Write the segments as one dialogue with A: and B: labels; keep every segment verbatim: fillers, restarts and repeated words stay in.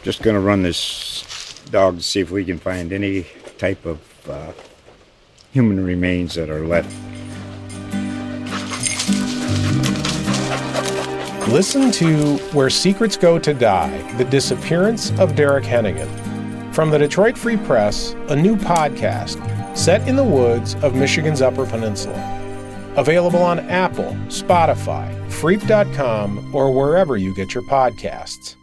A: just going to run this dog to see if we can find any type of uh, human remains that are left.
B: Listen to Where Secrets Go to Die, The Disappearance of Derek Hennigan. From the Detroit Free Press, a new podcast set in the woods of Michigan's Upper Peninsula. Available on Apple, Spotify, Freep dot com, or wherever you get your podcasts.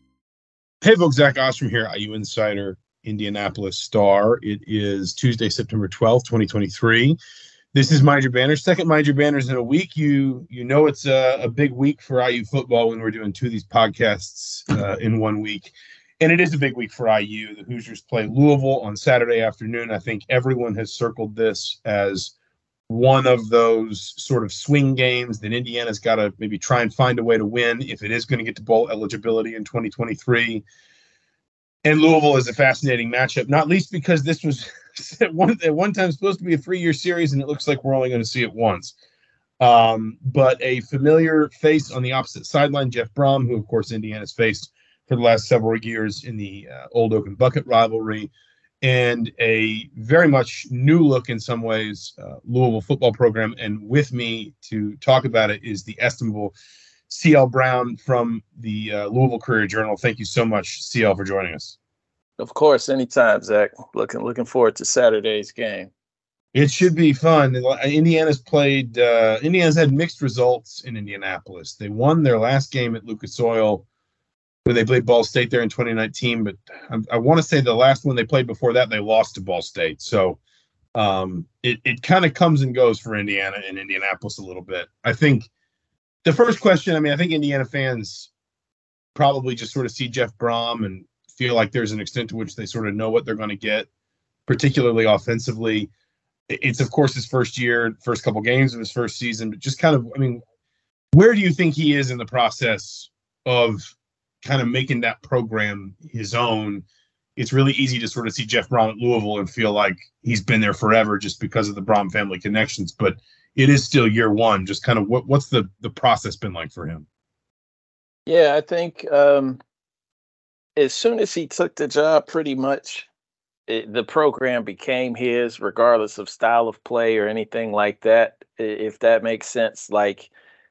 C: Hey folks, Zach Ostrom here, I U Insider, Indianapolis Star. It is Tuesday, September twelfth, twenty twenty-three. This is Mind Your Banners. Second Mind Your Banners in a week. You you know it's a, a big week for I U football when we're doing two of these podcasts uh, in one week. And it is a big week for I U. The Hoosiers play Louisville on Saturday afternoon. I think everyone has circled this as one of those sort of swing games that Indiana's got to maybe try and find a way to win if it is going to get to bowl eligibility in twenty twenty-three. And Louisville is a fascinating matchup, not least because this was at one, at one time supposed to be a three-year series, and it looks like we're only going to see it once. Um, but a familiar face on the opposite sideline, Jeff Brom, who, of course, Indiana's faced for the last several years in the uh, Old Oak and Bucket rivalry, and a very much new look in some ways, uh, Louisville football program. And with me to talk about it is the estimable C L Brown from the uh, Louisville Courier-Journal. Thank you so much, C L, for joining us.
D: Of course, anytime, Zach. Looking looking forward to Saturday's game.
C: It should be fun. Indiana's played. Uh, Indiana's had mixed results in Indianapolis. They won their last game at Lucas Oil, where they played Ball State there in twenty nineteen. But I, I want to say the last one they played before that, they lost to Ball State. So um, it it kind of comes and goes for Indiana and Indianapolis a little bit. I think the first question. I mean, I think Indiana fans probably just sort of see Jeff Brom and feel like there's an extent to which they sort of know what they're going to get, particularly offensively. It's, of course, his first year, first couple games of his first season, but just kind of, I mean, where do you think he is in the process of kind of making that program his own? It's really easy to sort of see Jeff Brom at Louisville and feel like he's been there forever just because of the Brom family connections, but it is still year one. Just kind of what, what's the, the process been like for him?
D: Yeah, I think um, as soon as he took the job, pretty much it, the program became his, regardless of style of play or anything like that, if that makes sense. Like,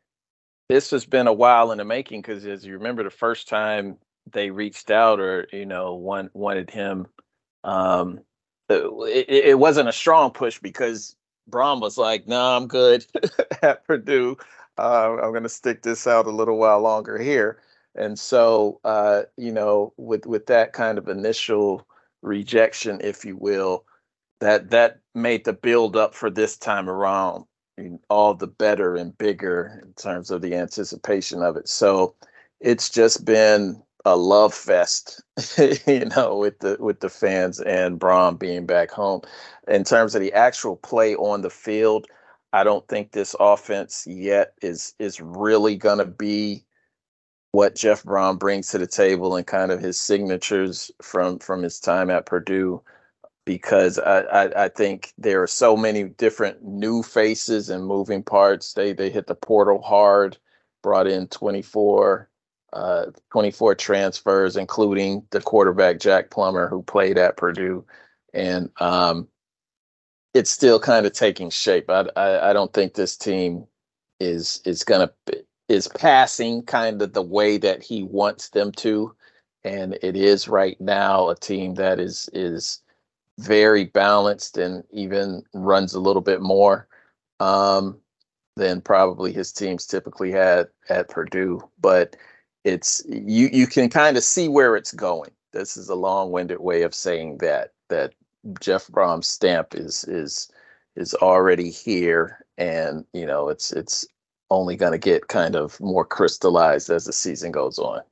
D: this has been a while in the making, because as you remember, the first time they reached out or, you know, one, wanted him, um, it, it wasn't a strong push because Brom was like, no, nah, I'm good at Purdue. Uh, I'm going to stick this out a little while longer here. And so, uh, you know, with, with that kind of initial rejection, if you will, that that made the build up for this time around all the better and bigger in terms of the anticipation of it. So it's just been a love fest, you know, with the with the fans and Brom being back home. In terms of the actual play on the field, I don't think this offense yet is is really going to be what Jeff Brom brings to the table and kind of his signatures from from his time at Purdue, because I, I, I think there are so many different new faces and moving parts. They they hit the portal hard, brought in twenty-four, uh, twenty-four transfers, including the quarterback Jack Plummer, who played at Purdue, and um, it's still kind of taking shape. I, I I don't think this team is is gonna is passing kind of the way that he wants them to, and it is right now a team that is is very balanced and even runs a little bit more um, than probably his teams typically had at Purdue. But it's you you can kind of see where it's going. This is a long-winded way of saying that that Jeff Brom's stamp is is is already here, and you know it's it's only going to get kind of more crystallized as the season goes on.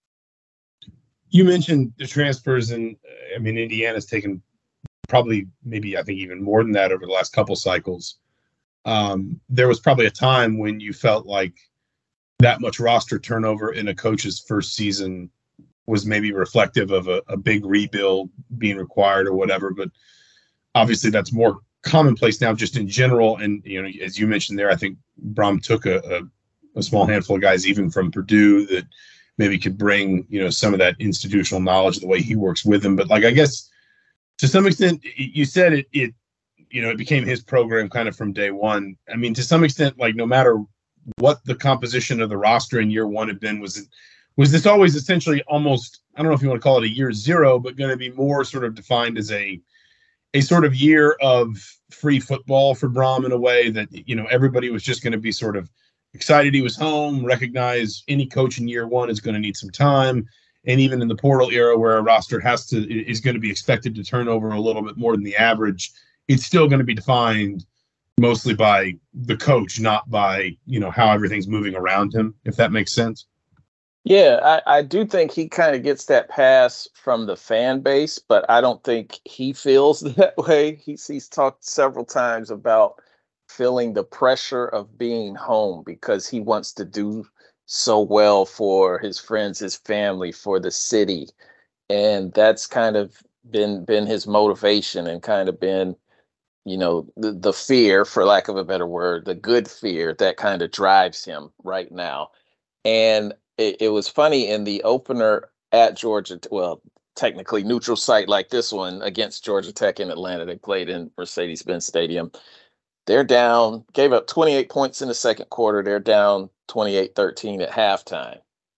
C: You mentioned the transfers, and I mean Indiana's taken probably maybe I think even more than that over the last couple cycles. Um, there was probably a time when you felt like that much roster turnover in a coach's first season was maybe reflective of a, a big rebuild being required or whatever. But obviously that's more commonplace now just in general. And, you know, as you mentioned there, I think Brom took a, a, a small handful of guys even from Purdue that maybe could bring, you know, some of that institutional knowledge of the way he works with them. But like, I guess to some extent, you said it, it, you know, it became his program kind of from day one. I mean, to some extent, like no matter what the composition of the roster in year one had been, was it, was this always essentially almost, I don't know if you want to call it a year zero, but going to be more sort of defined as a, a sort of year of free football for Brohm in a way that, you know, everybody was just going to be sort of excited he was home, recognize any coach in year one is going to need some time. And even in the portal era where a roster has to, is going to be expected to turn over a little bit more than the average, it's still going to be defined mostly by the coach, not by, you know, how everything's moving around him, if that makes sense.
D: Yeah, I, I do think he kind of gets that pass from the fan base, but I don't think he feels that way. He's, he's talked several times about feeling the pressure of being home because he wants to do so well for his friends, his family, for the city. And that's kind of been been his motivation and kind of been, you know, the, the fear, for lack of a better word, the good fear that kind of drives him right now. And it, it was funny in the opener at Georgia, well, technically neutral site like this one against Georgia Tech in Atlanta. They played in Mercedes-Benz Stadium. They're down, gave up twenty-eight points in the second quarter. They're down twenty-eight thirteen at halftime.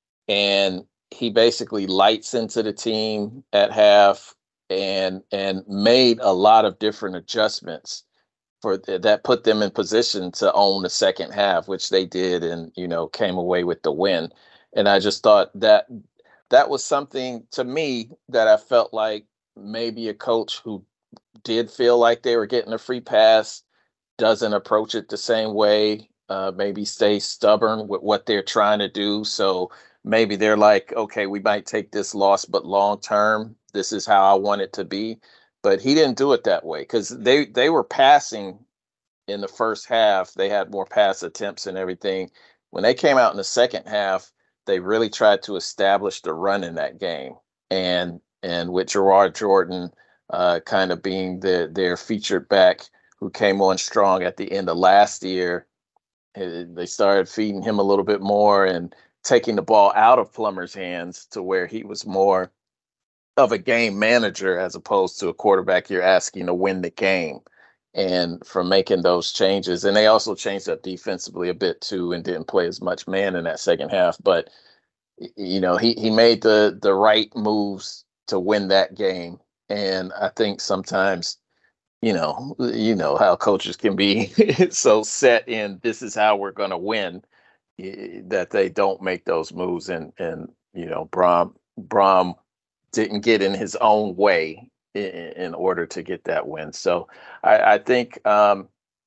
D: And he basically lights into the team at half and and made a lot of different adjustments for th- that put them in position to own the second half, which they did, and, you know, came away with the win. And I just thought that that was something to me that I felt like maybe a coach who did feel like they were getting a free pass doesn't approach it the same way, uh, maybe stay stubborn with what they're trying to do. So maybe they're like, okay, we might take this loss, but long term, this is how I want it to be. But he didn't do it that way because they, they were passing in the first half. They had more pass attempts and everything. When they came out in the second half, they really tried to establish the run in that game. And and with Gerard Jordan uh, kind of being the, their featured back who came on strong at the end of last year, they started feeding him a little bit more and taking the ball out of Plummer's hands to where he was more of a game manager as opposed to a quarterback you're asking to win the game. And from making those changes, and they also changed up defensively a bit too and didn't play as much man in that second half. But, you know, he, he made the, the right moves to win that game. And I think sometimes, you know, you know how coaches can be so set in this is how we're going to win that they don't make those moves. And, and you know, Brohm, Brohm didn't get in his own way in, in order to get that win. So I, I think um,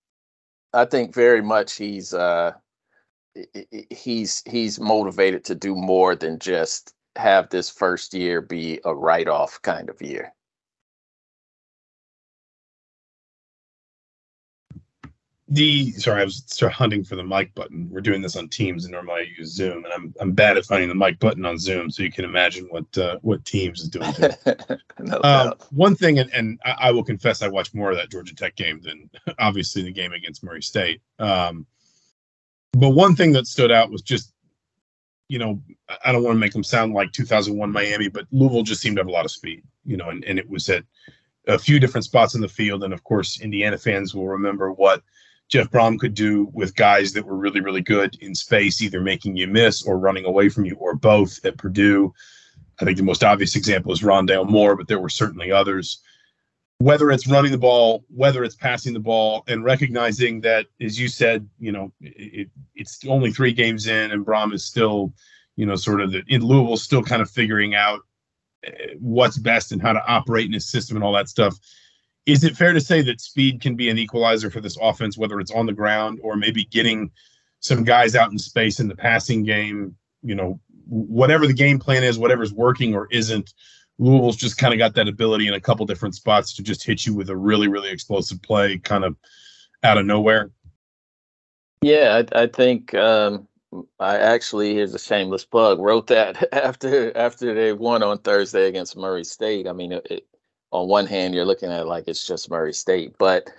D: I think very much he's uh, he's he's motivated to do more than just have this first year be a write-off kind of year.
C: The sorry, I was sort of hunting for the mic button. We're doing this on Teams, and normally I use Zoom, and I'm I'm bad at finding the mic button on Zoom. So you can imagine what uh, what Teams is doing.
D: No
C: um,
D: doubt.
C: One thing, and, and I, I will confess, I watched more of that Georgia Tech game than obviously the game against Murray State. Um, but one thing that stood out was just, you know, I don't want to make them sound like two thousand one Miami, but Louisville just seemed to have a lot of speed, you know, and, and it was at a few different spots in the field. And of course, Indiana fans will remember what Jeff Brohm could do with guys that were really, really good in space, either making you miss or running away from you or both at Purdue. I think the most obvious example is Rondale Moore, but there were certainly others. Whether it's running the ball, whether it's passing the ball, and recognizing that, as you said, you know, it, it's only three games in and Brohm is still, you know, sort of the, in Louisville, still kind of figuring out what's best and how to operate in his system and all that stuff. Is it fair to say that speed can be an equalizer for this offense, whether it's on the ground or maybe getting some guys out in space in the passing game? You know, whatever the game plan is, whatever's working or isn't, Louisville's just kind of got that ability in a couple different spots to just hit you with a really, really explosive play kind of out of nowhere.
D: Yeah, I, I think um, I actually, here's a shameless plug, wrote that after after they won on Thursday against Murray State. I mean, it, it on one hand, you're looking at it like it's just Murray State, but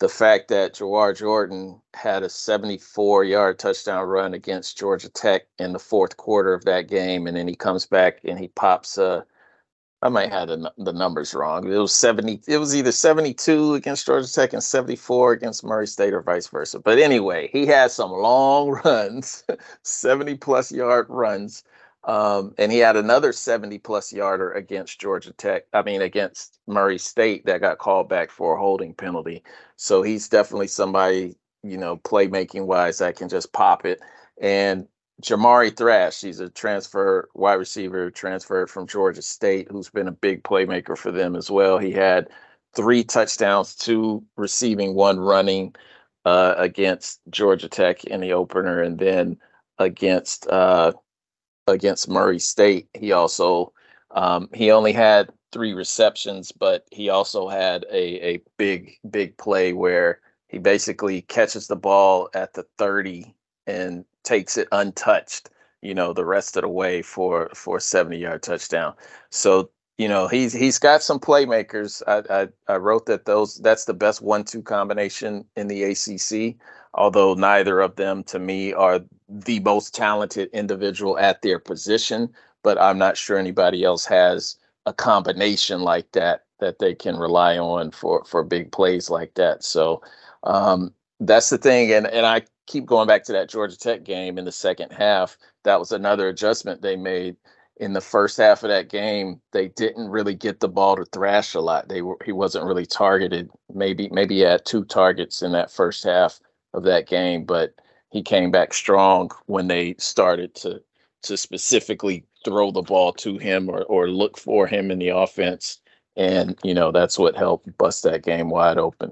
D: the fact that Jawar Jordan had a seventy-four-yard touchdown run against Georgia Tech in the fourth quarter of that game, and then he comes back and he pops a I might have the, the numbers wrong. It was seventy. It was either seventy-two against Georgia Tech and seventy-four against Murray State, or vice versa. But anyway, he had some long runs, seventy plus yard runs, um, and he had another seventy plus yarder against Georgia Tech. I mean, against Murray State that got called back for a holding penalty. So he's definitely somebody, you know, playmaking wise that can just pop it. And Jamari Thrash, he's a transfer wide receiver, transferred from Georgia State, who's been a big playmaker for them as well. He had three touchdowns, two receiving, one running uh, against Georgia Tech in the opener, and then against uh, against Murray State, he also um, he only had three receptions, but he also had a a big big play where he basically catches the ball at the thirty and takes it untouched, you know, the rest of the way for for a seventy-yard touchdown. So, you know, he's he's got some playmakers. I, I I wrote that those that's the best one two combination in the A C C, although neither of them to me are the most talented individual at their position, but I'm not sure anybody else has a combination like that that they can rely on for for big plays like that. So um that's the thing. And and I keep going back to that Georgia Tech game in the second half. That was another adjustment they made. In the first half of that game, they didn't really get the ball to Thrash a lot. They were he wasn't really targeted. Maybe maybe he had two targets in that first half of that game, but he came back strong when they started to to specifically throw the ball to him or or look for him in the offense. And, you know, that's what helped bust that game wide open.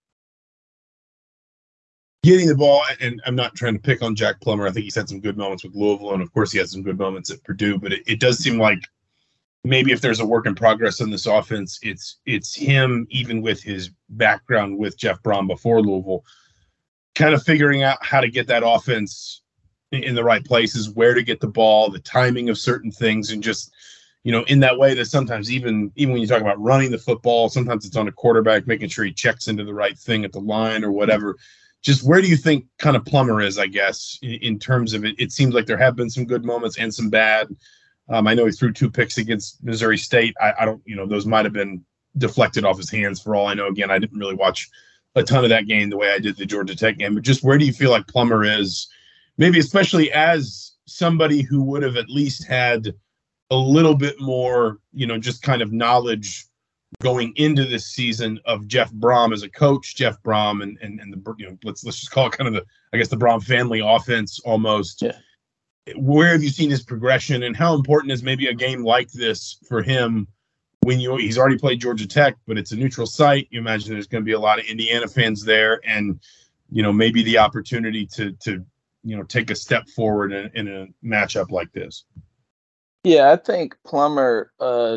C: Getting the ball, and I'm not trying to pick on Jack Plummer. I think he's had some good moments with Louisville, and of course he had some good moments at Purdue, but it, it does seem like maybe if there's a work in progress on this offense, it's it's him, even with his background with Jeff Brom before Louisville, kind of figuring out how to get that offense in, in the right places, where to get the ball, the timing of certain things, and just, you know, in that way that sometimes even, even when you talk about running the football, sometimes it's on a quarterback, making sure he checks into the right thing at the line or whatever. Just where do you think kind of Plummer is, I guess, in, in terms of it? It seems like there have been some good moments and some bad. Um, I know he threw two picks against Missouri State. I, I don't, you know, those might have been deflected off his hands for all I know. Again, I didn't really watch a ton of that game the way I did the Georgia Tech game. But just where do you feel like Plummer is, maybe especially as somebody who would have at least had a little bit more, you know, just kind of knowledge going into this season of Jeff Brom as a coach, Jeff Brom and and, and the, you know, let's let's just call it kind of the, I guess, the Brom family offense almost.
D: Yeah.
C: Where have you seen his progression, and how important is maybe a game like this for him when you he's already played Georgia Tech, but it's a neutral site? You imagine there's going to be a lot of Indiana fans there, and, you know, maybe the opportunity to to you know take a step forward in, in a matchup like this.
D: Yeah, I think Plummer. Uh,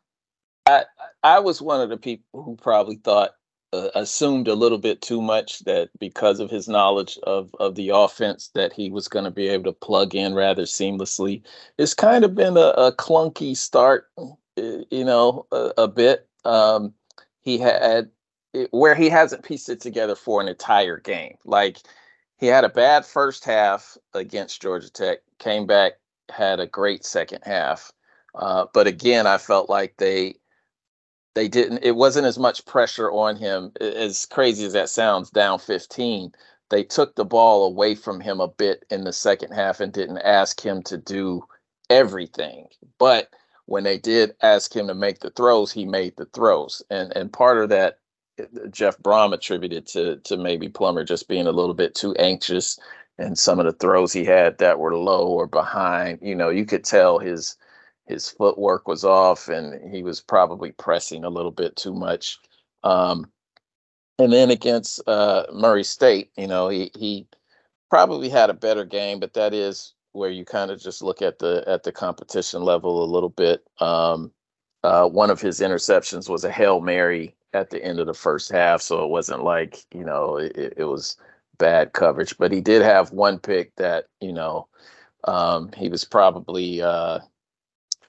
D: I I was one of the people who probably thought, uh, assumed a little bit too much that because of his knowledge of of the offense that he was going to be able to plug in rather seamlessly. It's kind of been a, a clunky start, you know, a, a bit. Um, he had where he hasn't pieced it together for an entire game. Like, he had a bad first half against Georgia Tech, came back, had a great second half. Uh, but again, I felt like they they didn't, it wasn't as much pressure on him. As crazy as that sounds, down fifteen, they took the ball away from him a bit in the second half and didn't ask him to do everything. But when they did ask him to make the throws, he made the throws. And and part of that, Jeff Brom attributed to to maybe Plummer just being a little bit too anxious, and some of the throws he had that were low or behind, you know, you could tell his his footwork was off and he was probably pressing a little bit too much. Um, and then against uh, Murray State, you know, he he probably had a better game, but that is where you kind of just look at the at the competition level a little bit. Um, uh, one of his interceptions was a Hail Mary at the end of the first half, so it wasn't like, you know, it, it was bad coverage. But he did have one pick that, you know, um, he was probably uh,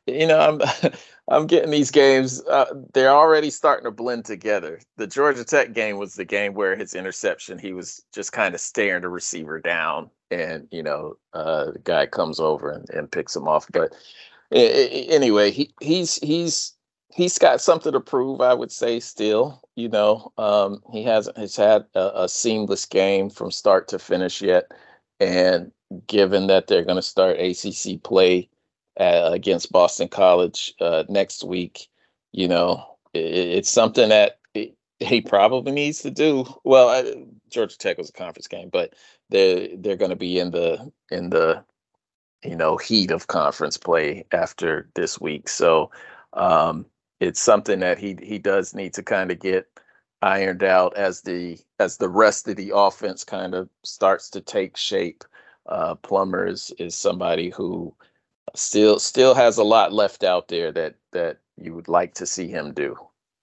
D: You know, I'm I'm getting these games. Uh, they're already starting to blend together. The Georgia Tech game was the game where his interception, he was just kind of staring the receiver down, and you know, uh, the guy comes over and, and picks him off. But I- I- anyway, he he's he's he's got something to prove, I would say. Still, you know, um, he hasn't has had a, a seamless game from start to finish yet, and given that they're going to start A C C play uh, against Boston College uh, next week, you know, it, it's something that it, he probably needs to do. Well, I, Georgia Tech was a conference game, but they're they're going to be in the in the you know heat of conference play after this week, so um, it's something that he he does need to kind of get ironed out as the as the rest of the offense kind of starts to take shape. Uh, Plummer is, is somebody who still still has a lot left out there that that you would like to see him do.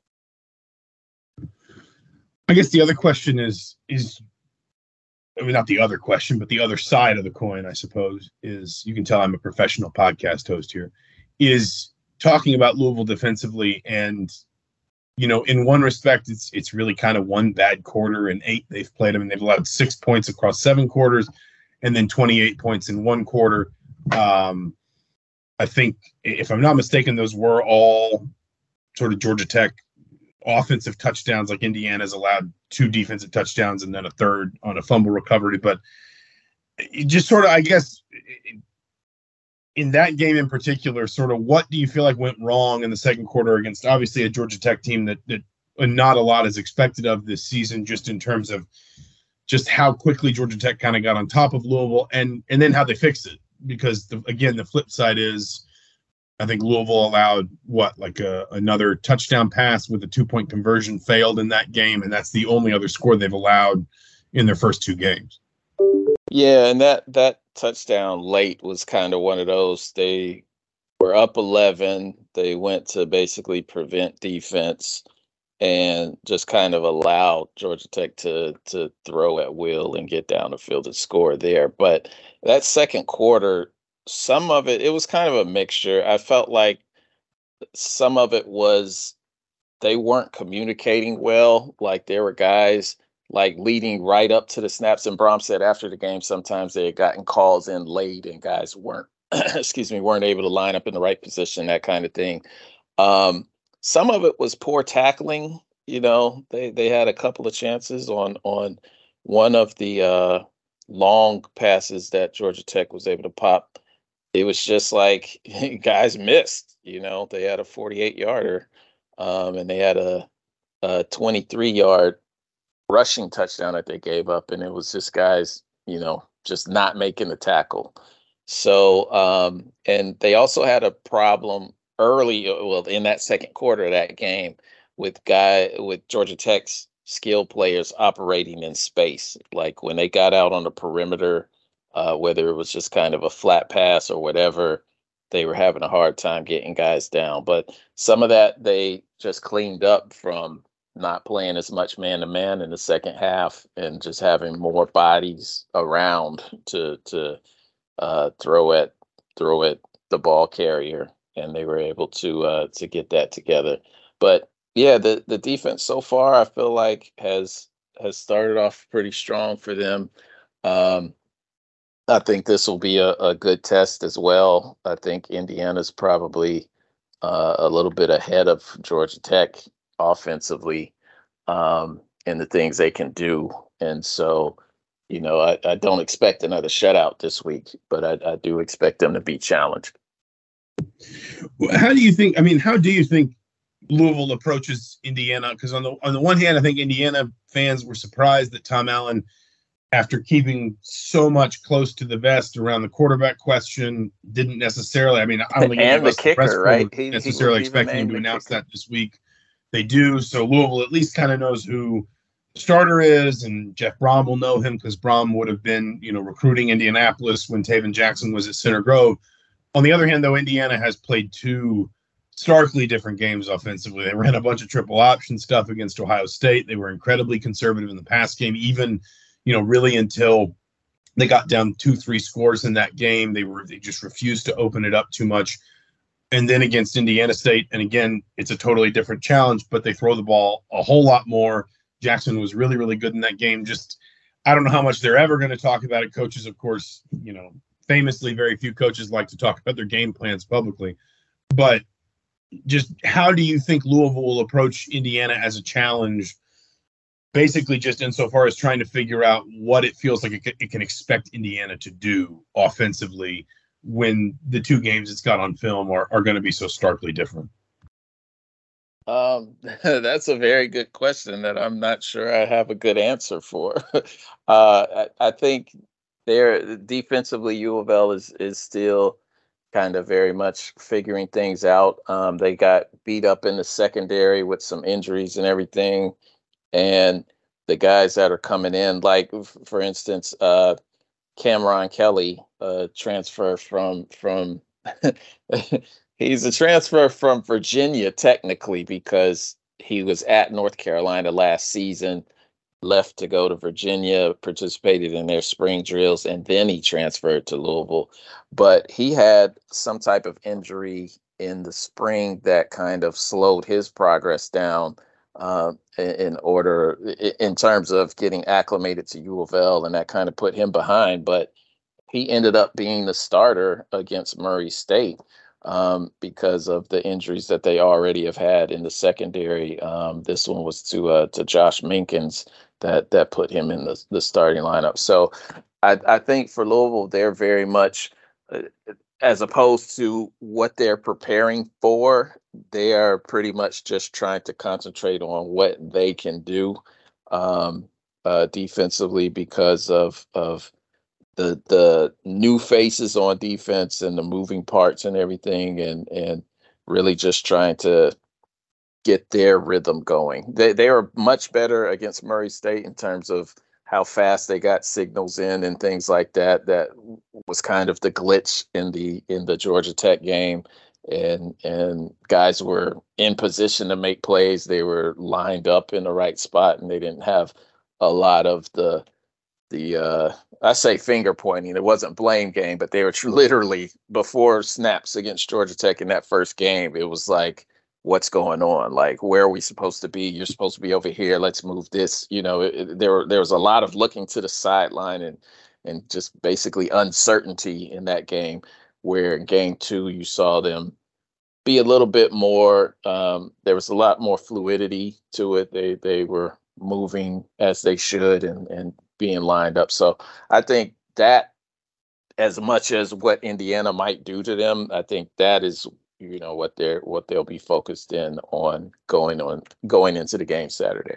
C: I guess the other question is is I mean not the other question, but the other side of the coin, I suppose, is you can tell I'm a professional podcast host here, is talking about Louisville defensively. And you know, in one respect, it's it's really kind of one bad quarter in eight they've played them, and they've allowed six points across seven quarters, and then twenty-eight points in one quarter. Um, I think, if I'm not mistaken, those were all sort of Georgia Tech offensive touchdowns. Like Indiana's allowed two defensive touchdowns and then a third on a fumble recovery. But it just sort of, I guess, in that game in particular, sort of what do you feel like went wrong in the second quarter against obviously a Georgia Tech team that, that not a lot is expected of this season, just in terms of just how quickly Georgia Tech kind of got on top of Louisville, and and then how they fixed it. Because, the, again, the flip side is I think Louisville allowed, what, like a, another touchdown pass with a two-point conversion failed in that game, and that's the only other score they've allowed in their first two games.
D: Yeah, and that, that touchdown late was kind of one of those. They were up eleven. They went to basically prevent defense and just kind of allowed Georgia Tech to to throw at will and get down the field and score there. But that second quarter, some of it, it was kind of a mixture. I felt like some of it was they weren't communicating well. Like there were guys like leading right up to the snaps. And Brom said after the game, sometimes they had gotten calls in late and guys weren't, excuse me, weren't able to line up in the right position, that kind of thing. Um, Some of it was poor tackling. You know, they, they had a couple of chances on on one of the uh, long passes that Georgia Tech was able to pop. It was just like guys missed. You know, they had a forty-eight yarder um, and they had a, a twenty-three yard rushing touchdown that they gave up, and it was just guys, you know, just not making the tackle. So, um, and they also had a problem early, well, in that second quarter of that game, with guy with Georgia Tech's skill players operating in space. Like when they got out on the perimeter, uh, whether it was just kind of a flat pass or whatever, they were having a hard time getting guys down. But some of that they just cleaned up from not playing as much man-to-man in the second half and just having more bodies around to to uh, throw at throw at the ball carrier. And they were able to uh, to get that together. But yeah, the, the defense so far, I feel like has has started off pretty strong for them. Um, I think this will be a, a good test as well. I think Indiana's probably uh, a little bit ahead of Georgia Tech offensively um, in the things they can do. And so, you know, I, I don't expect another shutout this week, but I, I do expect them to be challenged.
C: How do you think, I mean, how do you think Louisville approaches Indiana? Because on the on the one hand, I think Indiana fans were surprised that Tom Allen, after keeping so much close to the vest around the quarterback question, didn't necessarily, I mean, I don't think
D: and the kicker, right?
C: He, necessarily he expecting him to announce kicker. That this week. They do. So Louisville at least kind of knows who the starter is, and Jeff Brom will know him because Brom would have been, you know, recruiting Indianapolis when Taven Jackson was at Center Grove. On the other hand, though, Indiana has played two starkly different games offensively. They ran a bunch of triple option stuff against Ohio State. They were incredibly conservative in the pass game, even, you know, really until they got down two, three scores in that game. They were they just refused to open it up too much. and then against Indiana State. And again, it's a totally different challenge, but they throw the ball a whole lot more. Jackson was really, really good in that game. Just, I don't know how much they're ever going to talk about it. Coaches, of course, you know, famously, very few coaches like to talk about their game plans publicly. But just how do you think Louisville will approach Indiana as a challenge, basically just insofar as trying to figure out what it feels like it can, it can expect Indiana to do offensively when the two games it's got on film are, are going to be so starkly different?
D: Um, that's a very good question that I'm not sure I have a good answer for. uh, I, I think they're defensively, U of L is is still kind of very much figuring things out. Um, they got beat up in the secondary with some injuries and everything, and the guys that are coming in, like for instance, uh, Cameron Kelly, uh, transfer from from. He's a transfer from Virginia, technically, because he was at North Carolina last season, left to go to Virginia, participated in their spring drills, and then he transferred to Louisville. But he had some type of injury in the spring that kind of slowed his progress down uh, in order, in terms of getting acclimated to U of L, and that kind of put him behind. But he ended up being the starter against Murray State. Um, because of the injuries that they already have had in the secondary. Um, this one was to uh, to Josh Minkins that that put him in the, the starting lineup. So I, I think for Louisville, they're very much, uh, as opposed to what they're preparing for, they are pretty much just trying to concentrate on what they can do um, uh, defensively because of of the the new faces on defense and the moving parts and everything, and and really just trying to get their rhythm going. They they were much better against Murray State in terms of how fast they got signals in and things like that. That was kind of the glitch in the in the Georgia Tech game. And and guys were in position to make plays. They were lined up in the right spot, and they didn't have a lot of the the uh, I say finger pointing. It wasn't blame game, but they were tr- literally before snaps against Georgia Tech in that first game. It was like, what's going on? Like, where are we supposed to be? You're supposed to be over here. Let's move this. You know, it, it, there were there was a lot of looking to the sideline and and just basically uncertainty in that game. Where in game two you saw them be a little bit more. Um, there was a lot more fluidity to it. They they were moving as they should and and being lined up. So I think that, as much as what Indiana might do to them, I think that is, you know, what they're what they'll be focused in on going on going into the game Saturday.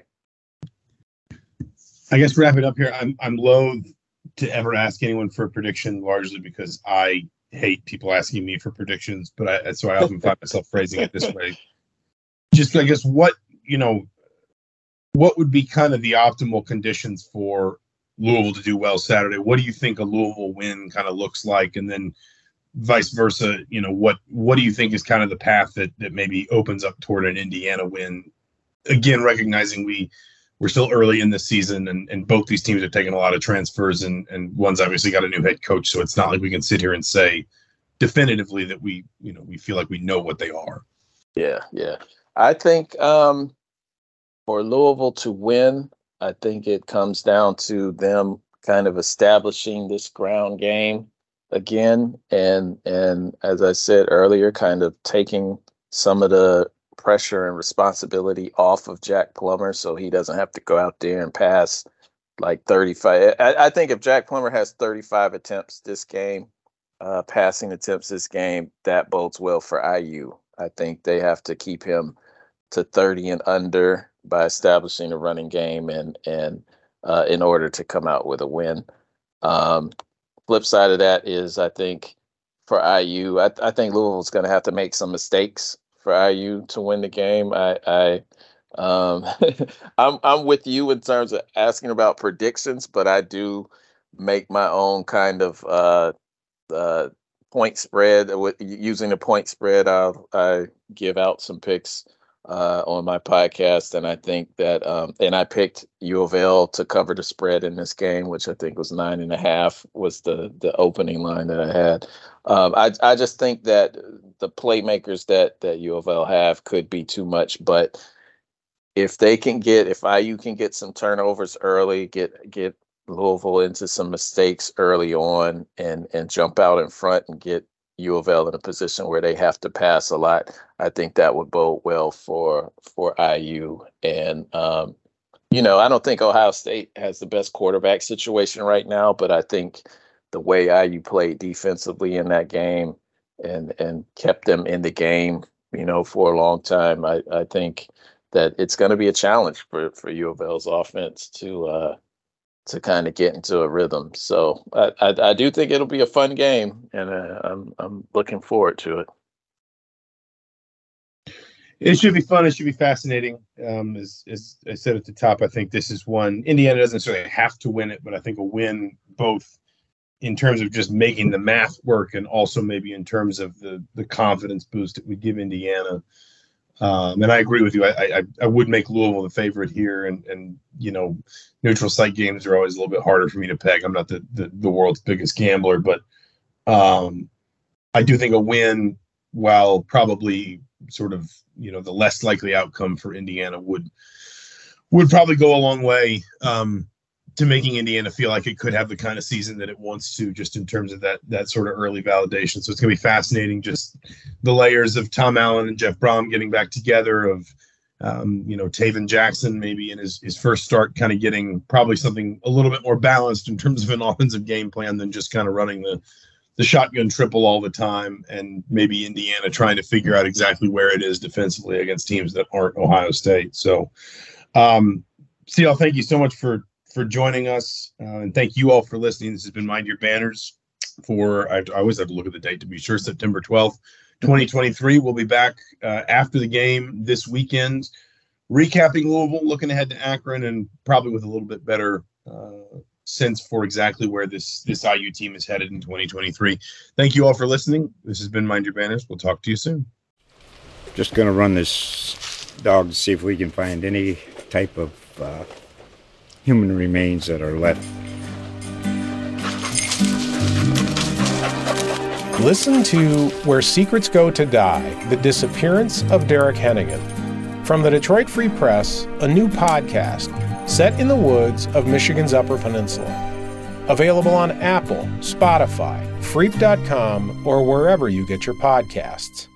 C: I guess wrap it up here. I'm I'm loath to ever ask anyone for a prediction, largely because I hate people asking me for predictions, but I so I often find myself phrasing it this way. Just I guess what you know, what would be kind of the optimal conditions for Louisville to do well Saturday? What do you think a Louisville win kind of looks like? And then vice versa, you know, what what do you think is kind of the path that that maybe opens up toward an Indiana win? Again, recognizing we we're still early in the season, and, and both these teams have taken a lot of transfers, and and one's obviously got a new head coach, so it's not like we can sit here and say definitively that we, you know, we feel like we know what they are.
D: Yeah, yeah. I think um, for Louisville to win, I think it comes down to them kind of establishing this ground game again. And, and as I said earlier, kind of taking some of the pressure and responsibility off of Jack Plummer so he doesn't have to go out there and pass like thirty-five. I, I think if Jack Plummer has thirty-five attempts this game, uh, passing attempts this game, that bodes well for I U. I think they have to keep him to thirty and under by establishing a running game and and uh, in order to come out with a win. Um, flip side of that is I think for I U, I, I think Louisville's going to have to make some mistakes for I U to win the game. I, I um, I'm I'm with you in terms of asking about predictions, but I do make my own kind of uh, uh, point spread with using the point spread. I'll I give out some picks uh, on my podcast, and I think that um, and I picked U of L to cover the spread in this game, which I think was nine and a half was the the opening line that I had. Um, I I just think that the playmakers that that U of L have could be too much. But if they can get, if I U can get some turnovers early, get get Louisville into some mistakes early on, and and jump out in front and get U of L in a position where they have to pass a lot, I think that would bode well for for I U. And um, you know, I don't think Ohio State has the best quarterback situation right now, but I think the way I U played defensively in that game and and kept them in the game, you know, for a long time, I, I think that it's going to be a challenge for, for U of L's offense to uh, to kind of get into a rhythm. So I, I, I do think it'll be a fun game, and uh, I'm I'm looking forward to it.
C: It should be fun. It should be fascinating. Um, as, as I said at the top, I think this is one. Indiana doesn't necessarily have to win it, but I think a win both in terms of just making the math work and also maybe in terms of the the confidence boost it would give Indiana. Um, and I agree with you. I, I I would make Louisville the favorite here, and and you know, neutral site games are always a little bit harder for me to peg. I'm not the the, the world's biggest gambler, but um, I do think a win, while probably sort of, you know, the less likely outcome for Indiana would would probably go a long way um, to making Indiana feel like it could have the kind of season that it wants to, just in terms of that that sort of early validation. So it's going to be fascinating, just the layers of Tom Allen and Jeff Brom getting back together, of um, you know, Taven Jackson maybe in his, his first start kind of getting probably something a little bit more balanced in terms of an offensive game plan than just kind of running the the shotgun triple all the time, and maybe Indiana trying to figure out exactly where it is defensively against teams that aren't Ohio State. So, um, C L, thank you so much for, for joining us. Uh, and thank you all for listening. This has been Mind Your Banners for, I, I always have to look at the date to be sure, September twelfth, twenty twenty-three. We'll be back uh, after the game this weekend, recapping Louisville, looking ahead to Akron, and probably with a little bit better uh, sense for exactly where this this I U team is headed in twenty twenty-three. Thank you all for listening. This has been Mind Your Banners. We'll talk to you soon.
A: Just going to run this dog to see if we can find any type of uh, human remains that are left.
B: Listen to Where Secrets Go to Die, The Disappearance of Derek Hennigan. From the Detroit Free Press, a new podcast set in the woods of Michigan's Upper Peninsula. Available on Apple, Spotify, Freep dot com, or wherever you get your podcasts.